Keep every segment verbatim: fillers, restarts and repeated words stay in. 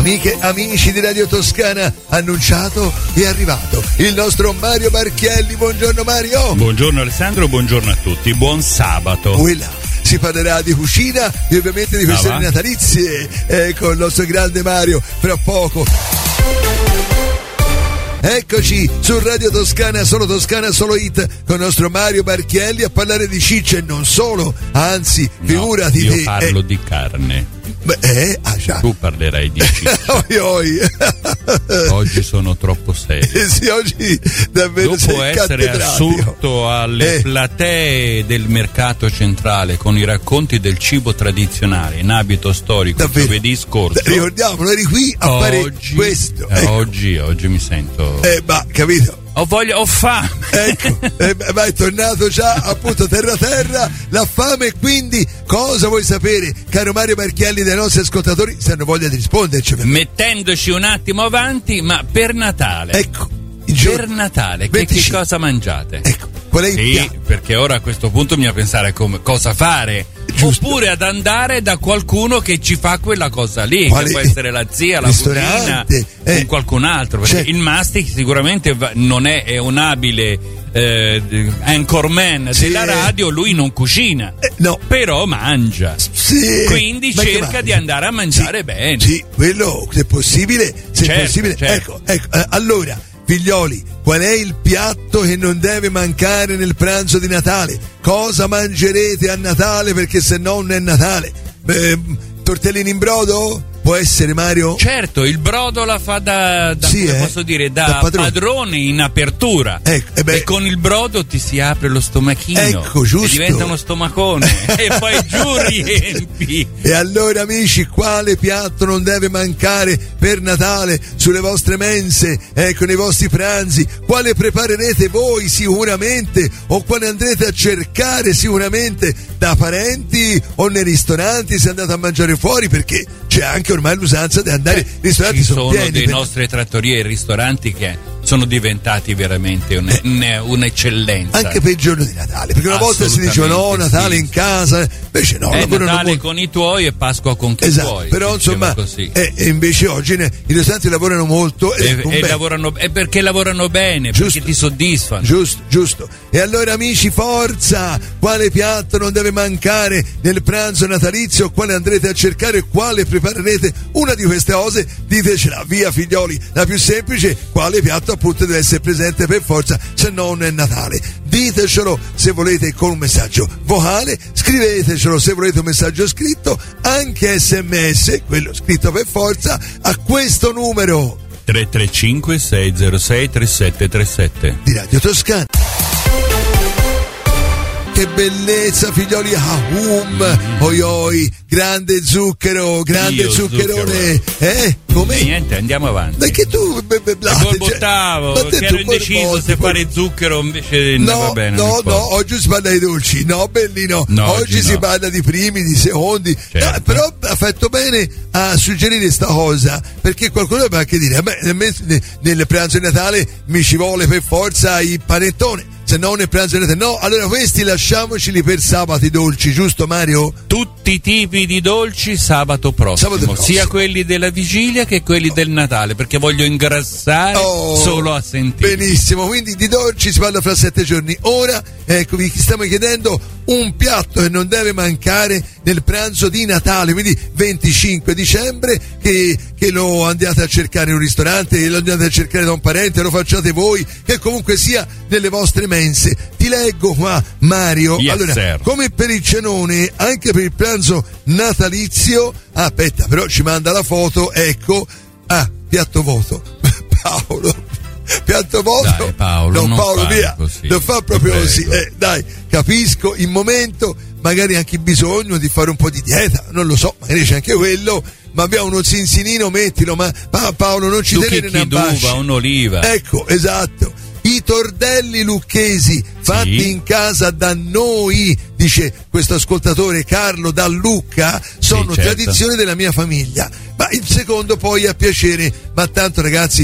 Amiche, amici di Radio Toscana, annunciato è arrivato il nostro Mario Marchielli. Buongiorno Mario. Buongiorno Alessandro, buongiorno a tutti, buon sabato. Quella. Si parlerà di cucina e ovviamente di questioni ah, natalizie eh, con il nostro grande Mario fra poco. Eccoci su Radio Toscana, solo Toscana, solo hit, con il nostro Mario Marchielli a parlare di ciccia e non solo, anzi, no, figurati io te. parlo eh, di carne. Beh, eh, ah, già. Tu parlerai di ciccia. oi, oi. Oggi sono troppo serio. Eh sì, oggi davvero dopo essere assurto alle eh. platee del mercato centrale con i racconti del cibo tradizionale in abito storico davvero? Giovedì scorso. Ricordiamolo, eri qui a oggi, fare questo. Eh, ecco. Oggi, oggi mi sento. Eh, ma capito? Ho voglia, ho fame. Ecco, eh, ma è tornato già appunto terra terra la fame. Quindi cosa vuoi sapere, caro Mario Marchielli, dai nostri ascoltatori, se hanno voglia di risponderci? Mettendoci un attimo avanti, ma per Natale. Ecco, per Natale, che, che cosa mangiate? Ecco, qual è il sì, piatto? Perché ora a questo punto bisogna pensare come, cosa fare. Giusto. Oppure ad andare da qualcuno che ci fa quella cosa lì, quale? Che può essere la zia, la cugina, eh. o qualcun altro, perché certo. Il mastic sicuramente va, non è, è un abile eh, anchorman sì. della radio, lui non cucina, eh, no. però mangia, sì. quindi ma cerca di andare a mangiare sì. bene. Sì, quello se è possibile, se certo, è possibile. Certo. Ecco, ecco, eh, allora, figlioli, qual è il piatto che non deve mancare nel pranzo di Natale? Cosa mangerete a Natale, perché se no non è Natale? Eh, tortellini in brodo? Può essere, Mario? Certo, il brodo la fa da, da sì, come eh? posso dire, da, da padrone. padrone in apertura. Ecco, eh beh. E con il brodo ti si apre lo stomachino. Ecco, giusto. E diventa uno stomacone. E poi giù riempi. E allora, amici, quale piatto non deve mancare per Natale sulle vostre mense, ecco, nei vostri pranzi? Quale preparerete voi sicuramente, o quale andrete a cercare sicuramente da parenti o nei ristoranti se andate a mangiare fuori, perché c'è anche ormai l'usanza di andare in ristoranti. Ci sono pieni, dei per... nostre trattorie e ristoranti che sono diventati veramente un, eh, un'eccellenza. Anche per il giorno di Natale, perché una volta si diceva no, Natale sì. in casa, invece no, è lavorano Natale molto. Con i tuoi e Pasqua con chi esatto, tuoi. Però insomma, eh, e invece oggi ne, i ristoranti lavorano molto e, e, e lavorano, è perché lavorano bene, giusto, perché ti soddisfano. Giusto, giusto. E allora, amici, forza! Quale piatto non deve mancare nel pranzo natalizio? Quale andrete a cercare? Quale preparerete? Una di queste cose, ditecela, via figlioli. La più semplice, quale piatto appunto deve essere presente per forza, se no non è Natale. Ditecelo se volete con un messaggio vocale, scrivetecelo se volete un messaggio scritto, anche sms, quello scritto per forza, a questo numero tre tre cinque sei zero sei tre sette tre sette di Radio Toscana. Che bellezza, figlioli, ahum, mm-hmm. oi oi, grande zucchero, grande Io zuccherone, zucchero. eh? Come? Niente, andiamo avanti. Perché tu be, be, be, borbottavo, che ero indeciso se fare zucchero, invece no, ne va bene. No, no, oggi si parla di dolci, no, bellino, no, oggi, oggi si no. parla di primi, di secondi, certo. eh, però ha fatto bene a suggerire sta cosa, perché qualcuno può anche dire, beh, nel pranzo di Natale mi ci vuole per forza il panettone. Se no nel pranzo di Natale, no, allora questi lasciamoceli per sabato i dolci, giusto Mario? Tutti i tipi di dolci sabato prossimo, sabato prossimo. Sia quelli della vigilia che quelli oh. del Natale, perché voglio ingrassare oh. solo a sentire. Benissimo, quindi di dolci si parla fra sette giorni. Ora, ecco, vi stiamo chiedendo un piatto che non deve mancare nel pranzo di Natale, quindi venticinque dicembre, che, che lo andiate a cercare in un ristorante, che lo andate a cercare da un parente, lo facciate voi, che comunque sia nelle vostre mense. Ti leggo qua, Mario. Yes, allora, sir. Come per il cenone, anche per il pranzo natalizio, ah, aspetta, però ci manda la foto, ecco, ah, piatto voto, Paolo. Piatto voto, dai, Paolo, no, non Paolo via, così. non fa proprio così, eh, dai, capisco in momento, magari anche bisogno di fare un po' di dieta, non lo so, magari c'è anche quello, ma abbiamo uno zinzinino, mettilo, ma pa- Paolo non ci tenere ne d'uva, un'oliva, ecco, esatto, i tordelli lucchesi fatti sì. in casa da noi, dice questo ascoltatore Carlo da Lucca, sono sì, certo. tradizione della mia famiglia, ma il secondo poi a piacere, ma tanto ragazzi,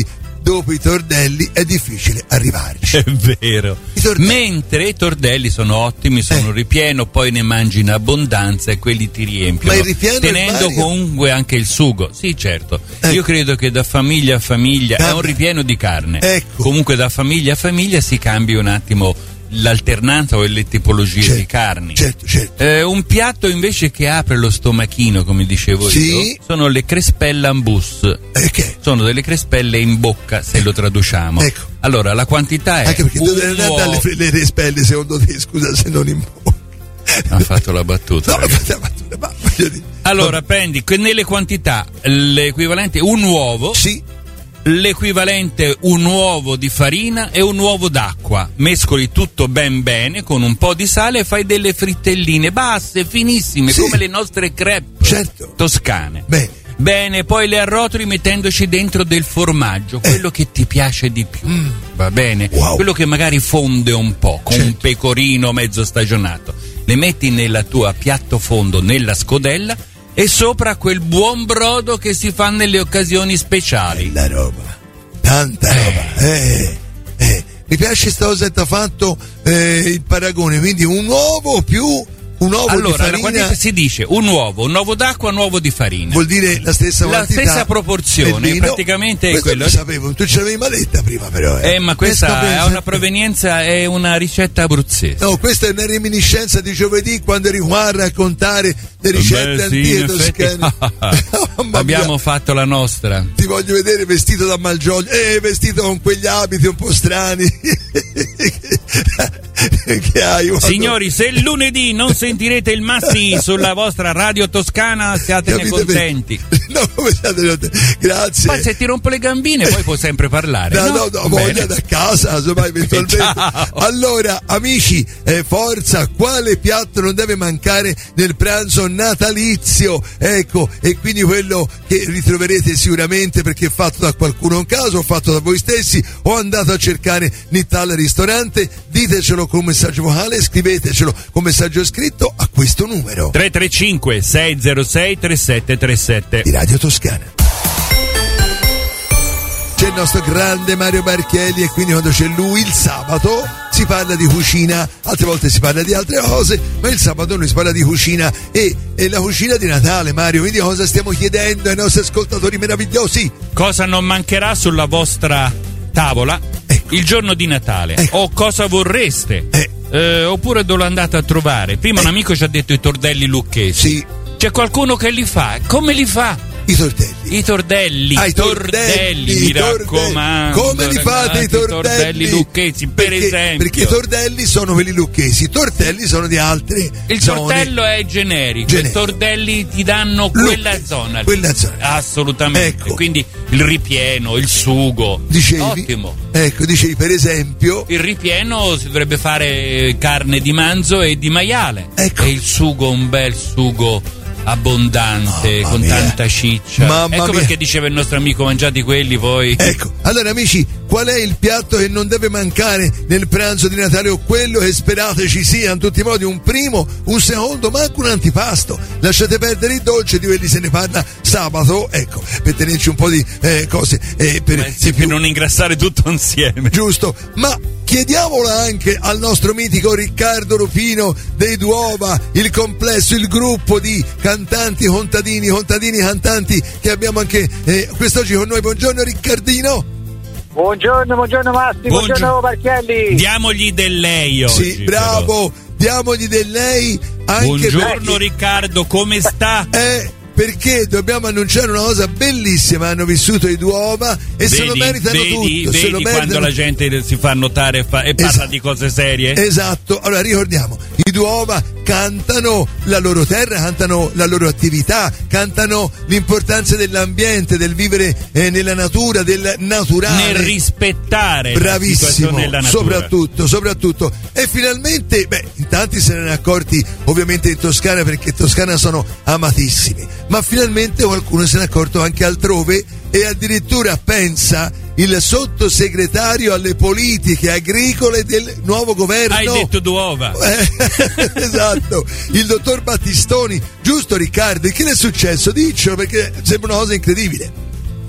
dopo i tordelli è difficile arrivarci. È vero. I mentre i tordelli sono ottimi, sono eh. ripieno, poi ne mangi in abbondanza e quelli ti riempiono. Ma il ripieno tenendo è comunque anche il sugo. Sì, certo. Ecco. Io credo che da famiglia a famiglia Cambia. È un ripieno di carne. Ecco. Comunque da famiglia a famiglia si cambia un attimo l'alternanza o le tipologie certo, di carni. Certo, certo. Eh, un piatto invece che apre lo stomachino, come dicevo sì. io, sono le crespelle en bouche. Eh, che? Sono delle crespelle in bocca, se lo traduciamo. Ecco. Allora, la quantità è anche perché dove andare uovo... dalle le crespelle secondo te, scusa, se non in bocca. Ha fatto la battuta. No, la battuta, ma voglio dire. Allora, Vabbè. prendi nelle quantità l'equivalente un uovo. Sì. L'equivalente un uovo di farina e un uovo d'acqua, mescoli tutto ben bene con un po' di sale e fai delle frittelline basse, finissime, sì. come le nostre crepe certo. toscane. Bene. Bene, poi le arrotoli mettendoci dentro del formaggio, quello eh. che ti piace di più, mm. va bene? Wow. Quello che magari fonde un po', con certo. un pecorino mezzo stagionato. Le metti nella tua piatto fondo, nella scodella, e sopra quel buon brodo che si fa nelle occasioni speciali. Bella roba, tanta eh. roba. Eh, eh. Mi piace sta cosa che ti ha fatto eh, il paragone, quindi un uovo più un uovo allora, di farina. Allora, quantità si dice un uovo, un uovo d'acqua, un uovo di farina. Vuol dire la stessa la quantità. La stessa proporzione, praticamente è quello. Lo sapevo, tu ce l'avevi maletta prima però. Eh, eh ma questa è una provenienza, è una ricetta abruzzese. No, questa è una reminiscenza di giovedì quando eri qua a raccontare le ricette Beh, antiche toscane. Oh, abbiamo fatto la nostra. Ti voglio vedere vestito da Malgioglio, eh, vestito con quegli abiti un po' strani. Che hai, signori, se il lunedì non sentirete il Massi sulla vostra radio toscana, siatene contenti. No, come siate contenti? Grazie. Poi se ti rompo le gambine poi puoi sempre parlare. No, no, no, no voglia da casa, insomma, eventualmente. Ciao. Allora, amici, eh, forza, quale piatto non deve mancare nel pranzo natalizio? Ecco, e quindi quello che ritroverete sicuramente perché è fatto da qualcuno in caso, o fatto da voi stessi, o andato a cercare in tale ristorante, ditecelo con un messaggio vocale, scrivetecelo con messaggio scritto a questo numero tre tre cinque sei zero sei tre sette tre sette di Radio Toscana. C'è il nostro grande Mario Barchielli e quindi quando c'è lui il sabato si parla di cucina, altre volte si parla di altre cose, ma il sabato noi si parla di cucina e, e la cucina di Natale, Mario, quindi cosa stiamo chiedendo ai nostri ascoltatori meravigliosi? Cosa non mancherà sulla vostra tavola ecco. il giorno di Natale ecco. o cosa vorreste eh. Eh, oppure dove lo andate a trovare. Prima eh. un amico ci ha detto i tordelli lucchesi, sì. c'è qualcuno che li fa, come li fa? I tordelli. I tordelli, ah, i tordelli, tordelli, mi i tordelli. raccomando. Come li fate i tordelli? I tordelli lucchesi, per perché, esempio. Perché i tordelli sono quelli lucchesi, i tortelli sono di altre il zone. tortello è generico, generico, i tordelli ti danno quella Lucchesi, zona. Quella zona. Assolutamente. Ecco. Quindi il ripieno, il sugo. Dicevi, ottimo. Ecco, dicevi per esempio. Il ripieno si dovrebbe fare carne di manzo e di maiale. Ecco. E il sugo, un bel sugo abbondante, Mamma con mia. tanta ciccia. Mamma ecco mia. perché diceva il nostro amico mangiati quelli poi. Ecco, allora amici, qual è il piatto che non deve mancare nel pranzo di Natale o quello che sperate ci sia in tutti i modi? Un primo, un secondo, ma anche un antipasto. Lasciate perdere il dolce, di quelli se ne parla sabato, ecco, per tenerci un po' di eh, cose eh, per, Beh, sì, per non ingrassare tutto insieme. Giusto, ma chiediamola anche al nostro mitico Riccardo Rupino dei Duova, il complesso, il gruppo di cantanti, contadini, contadini cantanti che abbiamo anche eh, quest'oggi con noi. Buongiorno Riccardino. Buongiorno, buongiorno Masti, buongiorno, buongiorno Barchielli. Diamogli del lei oggi. Sì, bravo, però. Diamogli del lei anche. Buongiorno perché, Riccardo, come sta? Eh, perché dobbiamo annunciare una cosa bellissima, hanno vissuto i Duova e vedi, se lo meritano vedi, tutto. Vedi se lo quando meritano... la gente si fa notare e, fa, e esatto. parla di cose serie? Esatto, allora ricordiamo, i Duova cantano la loro terra, cantano la loro attività, cantano l'importanza dell'ambiente, del vivere eh, nella natura, del naturale. Nel rispettare bravissimo, la situazione della natura. Soprattutto, soprattutto. E finalmente, beh, in tanti se ne erano accorti ovviamente in Toscana perché in Toscana sono amatissimi, ma finalmente qualcuno se ne è accorto anche altrove e addirittura pensa il sottosegretario alle politiche agricole del nuovo governo. Hai detto Duova. Eh, esatto, il dottor Battistoni, giusto Riccardo? Che ne è successo? Diccelo perché sembra una cosa incredibile.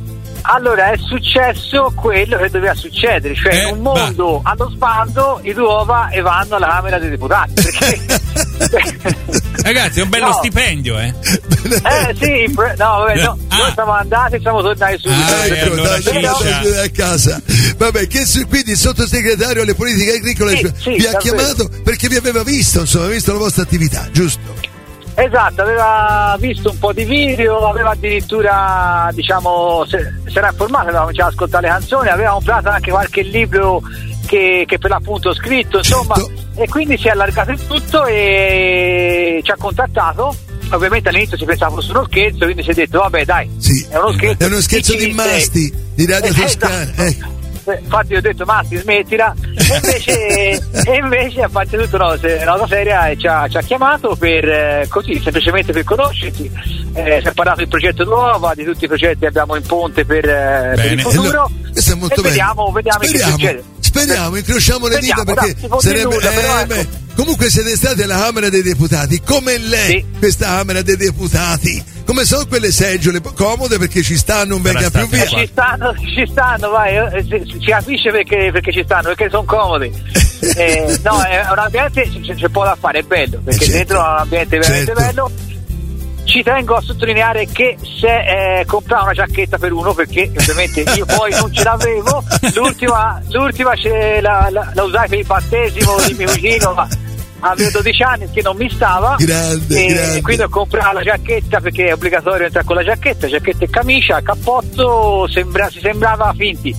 Allora è successo quello che doveva succedere, cioè eh, in un mondo va. allo sbando i due uova e vanno alla Camera dei Deputati. Perché... Ragazzi, è un bello no. stipendio, eh? Eh sì, no, vabbè, no. Ah. Noi siamo andati e siamo tornati subito. Ah, ecco, allora dai, a casa. Vabbè, che su, quindi il sottosegretario alle politiche agricole sì, sì, vi ha davvero. chiamato perché vi aveva visto, insomma, visto la vostra attività, giusto? Esatto, aveva visto un po' di video, aveva addirittura, diciamo, se, si era informato, aveva cominciato ad ascoltare le canzoni, aveva comprato anche qualche libro che, che per l'appunto ho scritto, insomma, certo. E quindi si è allargato il tutto e ci ha contattato. Ovviamente all'inizio si pensava fosse uno scherzo, quindi si è detto vabbè dai, sì. è uno scherzo. È uno scherzo di Masti, di Radio eh, Toscana. Esatto. Eh. Infatti ho detto Masti smettila e invece, e invece a parte tutto no, una cosa seria e ci ha, ci ha chiamato per eh, così semplicemente per conoscersi, eh, si è parlato del progetto Nuova, di tutti i progetti che abbiamo in ponte per, eh, per il futuro e, molto e vediamo, vediamo speriamo, che succede. Speriamo, incrociamo le dita perché dai, sarebbe nulla, eh, però, beh, ecco. Comunque siete stati alla Camera dei Deputati, come lei sì. questa Camera dei Deputati, come sono quelle seggiole comode perché ci stanno, non venga più via. Ci stanno, ci stanno, vai, eh, si, si capisce perché, perché ci stanno, perché sono comodi. Eh, no, è un ambiente, c'è, c'è poco da fare, è bello, perché certo. dentro è un ambiente veramente certo. bello. Ci tengo a sottolineare che se eh, comprare una giacchetta per uno, perché ovviamente io poi non ce l'avevo, l'ultima, l'ultima ce la, la, la usai per il battesimo di mio cugino, ma avevo dodici anni che non mi stava grande, e grande. quindi ho comprato la giacchetta perché è obbligatorio entrare con la giacchetta, giacchetta e camicia, cappotto, sembra, si sembrava finti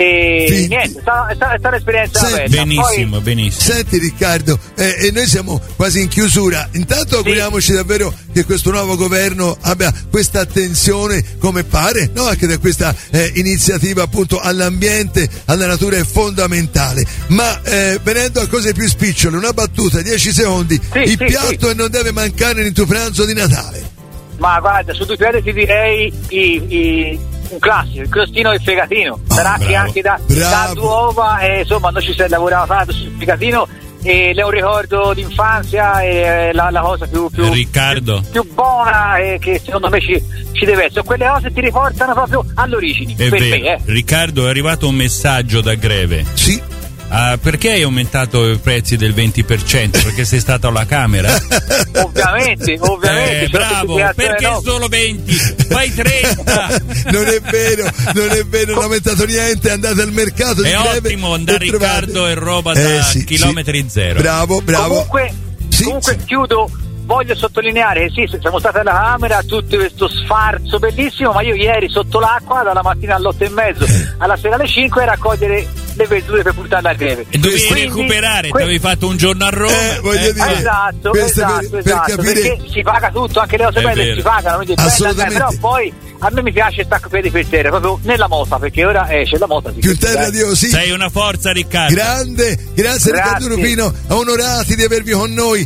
e finti. Niente, è stata, è stata, è stata un'esperienza Senti, bella. Benissimo, Poi, benissimo. Senti Riccardo, eh, e noi siamo quasi in chiusura, intanto auguriamoci sì. davvero che questo nuovo governo abbia questa attenzione come pare, no? Anche da questa eh, iniziativa appunto all'ambiente, alla natura è fondamentale, ma eh, venendo a cose più spicciole, una battuta dieci secondi, sì, il sì, piatto sì. e non deve mancare nel tuo pranzo di Natale. Ma guarda, su due piedi ti direi i, i, un classico, il crostino e il fegatino. Oh, Sarà bravo, che anche da, da due uova, e, insomma, noi ci si è lavorato tanto sul fegatino e è un ricordo d'infanzia e la, la cosa più, più, Riccardo. più, più buona e che secondo me ci, ci deve essere. Quelle cose ti riportano proprio all'origine. È per vero. me, eh. Riccardo, è arrivato un messaggio da Greve. Sì. Uh, perché hai aumentato i prezzi del venti per cento? Perché sei stato alla Camera? Ovviamente, ovviamente. Eh, bravo, perché no. Solo venti? Fai trenta! Non è vero, non è vero, non ha aumentato niente, andate al mercato di È Greve ottimo andare e Riccardo e roba da eh, sì, chilometri sì. zero. Bravo, bravo. Comunque, sì, comunque sì. chiudo. Voglio sottolineare che sì, siamo stati alla Camera, tutto questo sfarzo bellissimo, ma io ieri sotto l'acqua dalla mattina alle otto e mezzo alla sera alle cinque a raccogliere le verdure per portarle a Greve. E dovevi Quindi, recuperare, que- ti avevi fatto un giorno a Roma. Eh, voglio eh, dire, esatto, questo esatto, per, esatto per capire... perché si paga tutto, anche le cose È belle vero. si pagano, quindi è bella, Assolutamente. però poi a me mi piace stare con i piedi per terra, proprio nella mota, perché ora eh, c'è la mota. Più terra di così. Sei una forza, Riccardo. Grande, grazie, grazie. Riccardo Rupino, onorati di avervi con noi.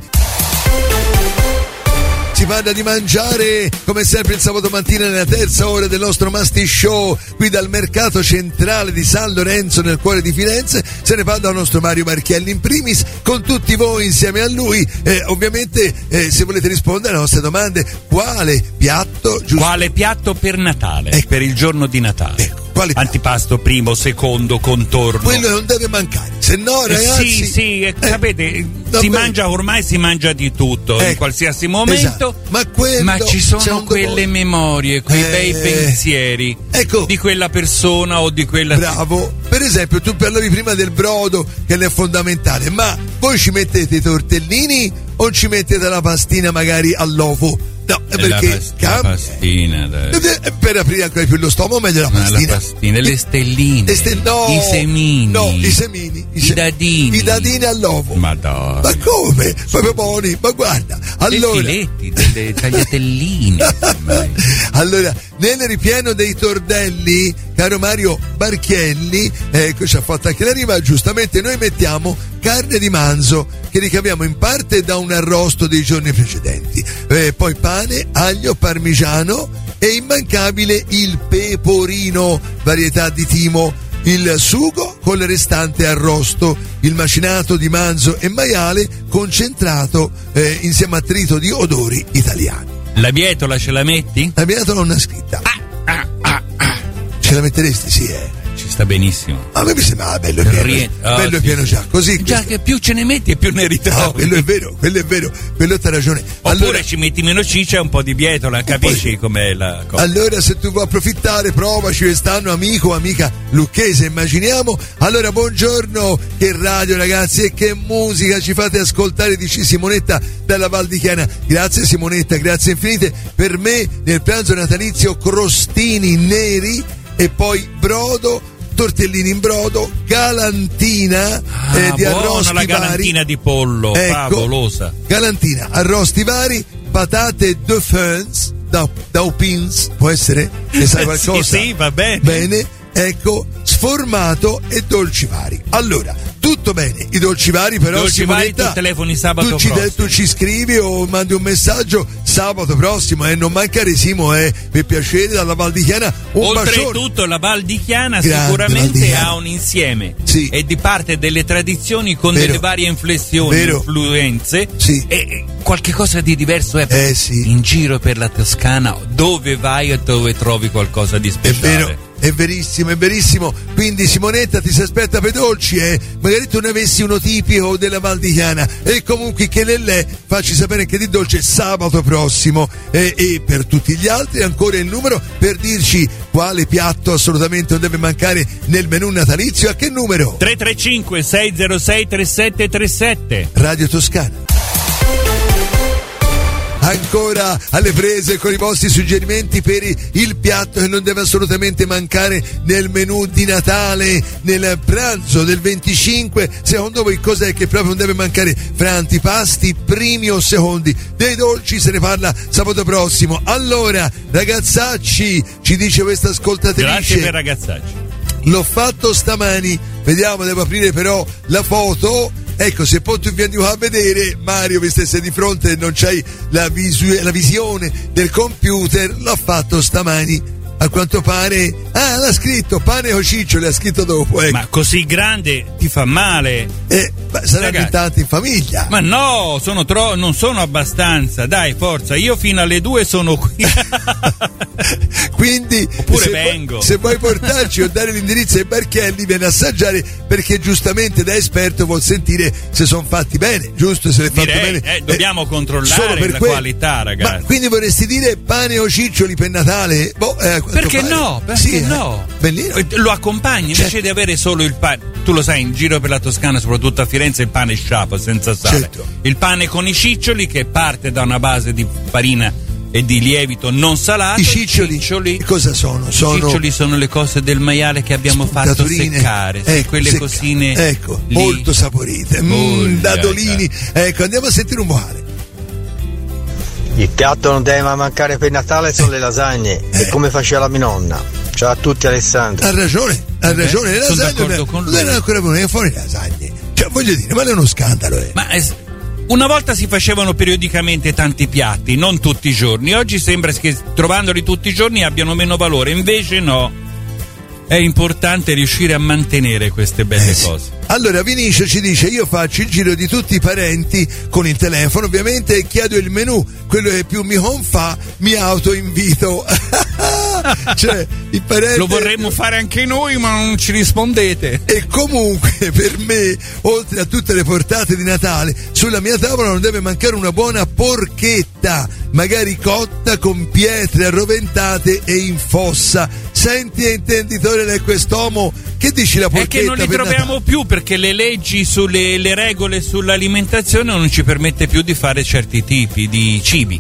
Si parla di mangiare come sempre il sabato mattina nella terza ora del nostro Masti Show qui dal mercato centrale di San Lorenzo nel cuore di Firenze. Se ne parla dal nostro Mario Marchielli in primis con tutti voi insieme a lui. Eh, ovviamente eh, se volete rispondere alle nostre domande, quale piatto giusto? Quale piatto per Natale? Ecco. Per il giorno di Natale. Ecco. Quale Antipasto primo, secondo, contorno. Quello non deve mancare, se no ragazzi. Eh, sì, sì, eh, eh, sapete, vabbè. si mangia ormai si mangia di tutto, ecco. in qualsiasi momento. Esatto. Ma, quello, ma ci sono quelle voi. memorie, quei eh, bei pensieri ecco. di quella persona o di quella. Bravo. Per esempio, tu parlavi prima del brodo, che è fondamentale, ma voi ci mettete i tortellini o ci mettete la pastina magari all'uovo? No, è perché la, past- la pastina dai. Per aprire ancora più lo stomaco meglio la pastina. La pastina, le stelline, le ste- no, i semini, no, i semini, i, i se- dadini, i dadini all'uovo. Madonna. Ma come? Proprio buoni, ma guarda. Allora, dei filetti, delle tagliatelline. allora, nel ripieno dei tordelli, caro Mario Marchielli, ecco, ci ha fatto anche la rima, giustamente noi mettiamo carne di manzo che ricaviamo in parte da un arrosto dei giorni precedenti, eh, poi pane, aglio, parmigiano e immancabile il pecorino, varietà di timo, il sugo con il restante arrosto, il macinato di manzo e maiale concentrato eh, insieme a trito di odori italiani. La bietola ce la metti? La bietola non è scritta. Ah, ah, ah, ah. Ce la metteresti? Sì, eh. Ci sta benissimo. A me mi sembra bello e pieno, Rien- oh, bello sì, e pieno già, così. Già questo... che più ce ne metti e più ne ritrovi. Ah, quello è vero, quello è vero, quello t'ha ragione. Oppure allora, ci metti meno ciccia e un po' di bietola, capisci com'è la cosa? Allora se tu vuoi approfittare, provaci quest'anno, amico o amica lucchese, immaginiamo. Allora buongiorno, che radio ragazzi e che musica ci fate ascoltare, dice Simonetta dalla Val di Chiana. Grazie Simonetta, grazie infinite. Per me nel pranzo natalizio crostini neri e poi brodo, tortellini in brodo, galantina ah, eh, di arrosti la galantina vari. Di pollo, ecco, favolosa. Galantina, arrosti vari, patate de fins, da, daupins, può essere? Ne sai qualcosa? sì, sì, va bene. Bene, ecco, sformato e dolci vari. Allora, tutto bene, i dolci vari però dolci vari, tu telefoni sabato tu ci, prossimo. Tu ci scrivi o mandi un messaggio sabato prossimo e eh, non mancare Simo, eh, per piacere dalla Val di Chiana un oltretutto bacione. La Val di Chiana Grande sicuramente Val di Chiana. Ha un insieme sì. E di parte delle tradizioni con Vero. Delle varie inflessioni, Vero. influenze sì. E qualche cosa di diverso è eh, sì. in giro per la Toscana dove vai e dove trovi qualcosa di speciale. È vero. È verissimo, è verissimo. Quindi Simonetta ti si aspetta per dolci, eh? Magari tu ne avessi uno tipico della Val di Chiana. E comunque che lellè, facci sapere che di dolce sabato prossimo. Eh, e per tutti gli altri ancora il numero per dirci quale piatto assolutamente non deve mancare nel menù natalizio. A che numero? tre tre cinque sei zero sei tre sette tre sette Radio Toscana. Ancora alle prese con i vostri suggerimenti per il piatto che non deve assolutamente mancare nel menù di Natale, nel pranzo del venticinque. Secondo voi cos'è che proprio non deve mancare fra antipasti, primi o secondi? Dei dolci se ne parla sabato prossimo. Allora, ragazzacci, ci dice questa ascoltatrice. Grazie per ragazzacci. L'ho fatto stamani, vediamo, devo aprire però la foto. Ecco, se poi tu vieni a vedere, Mario, mi stesse di fronte e non c'hai la, visu- la visione del computer, l'ho fatto stamani. A quanto pare, ah, l'ha scritto pane o ciccioli, l'ha scritto dopo. Ecco. Ma così grande ti fa male? Eh, saranno in tanti in famiglia. Ma no, sono tro- non sono abbastanza. Dai, forza, io fino alle due sono qui. Quindi, oppure se vengo. Vuoi, se vuoi portarci o dare l'indirizzo ai Barchelli, vieni a assaggiare, perché giustamente da esperto vuol sentire se sono fatti bene, giusto? Se le fatto Direi, bene. Eh, dobbiamo eh, controllare la que- qualità, ragazzi. Ma quindi vorresti dire pane o ciccioli per Natale? Boh, eh, perché no? Perché sì, no? Eh, bellino. Lo accompagni invece certo. Di avere solo il pane. Tu lo sai, in giro per la Toscana, soprattutto a Firenze, il pane sciapo senza sale. Certo. Il pane con i ciccioli che parte da una base di farina e di lievito non salato. I ciccioli, ciccioli cosa sono? sono? I ciccioli sono le cose del maiale che abbiamo fatto seccare, ecco, sì, quelle secca. cosine ecco, lì. Molto saporite, mm, dadolini. Ecco, andiamo a sentire un vocale. Il piatto non deve mai mancare per Natale sono eh. le lasagne, eh. E come faceva la mia nonna. Ciao a tutti, Alessandro. Ha ragione, ha eh, ragione, le lasagne non, non erano ancora venute fuori le lasagne. Cioè, voglio dire, ma è uno scandalo, eh. Ma è, una volta si facevano periodicamente tanti piatti, non tutti i giorni. Oggi sembra che trovandoli tutti i giorni abbiano meno valore, invece no. È importante riuscire a mantenere queste belle eh sì. cose. Allora Vinicio ci dice: io faccio il giro di tutti i parenti con il telefono ovviamente e chiedo il menù, quello che più mi confà mi autoinvito. Cioè il parente... Lo vorremmo fare anche noi ma non ci rispondete. E comunque per me, oltre a tutte le portate di Natale, sulla mia tavola non deve mancare una buona porchetta, magari cotta con pietre arroventate e in fossa. Senti, intenditore di quest'uomo, che dici la porchetta? È che non li troviamo Natale? Più perché le leggi sulle le regole sull'alimentazione non ci permette più di fare certi tipi di cibi.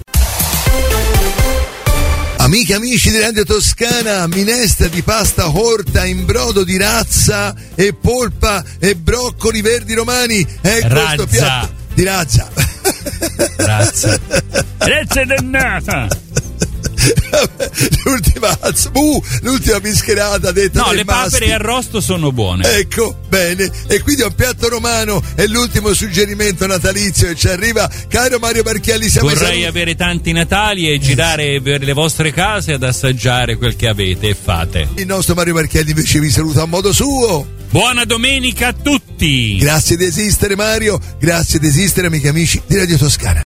Amiche e amici di Radio Toscana, minestra di pasta corta in brodo di razza e polpa e broccoli verdi romani. Ecco questo piatto di razza. Razza. Razza dannata. L'ultima, uh, l'ultima bischerata detta no, le masti. papere arrosto sono buone. Ecco, bene. E quindi è un piatto romano. È l'ultimo suggerimento natalizio che ci arriva. Caro Mario Barchelli, siamo vorrei saluti. avere tanti Natali e girare per le vostre case ad assaggiare quel che avete e fate. Il nostro Mario Barchelli invece vi saluta a modo suo. Buona domenica a tutti. Grazie di esistere Mario, grazie di esistere amiche e amici di Radio Toscana.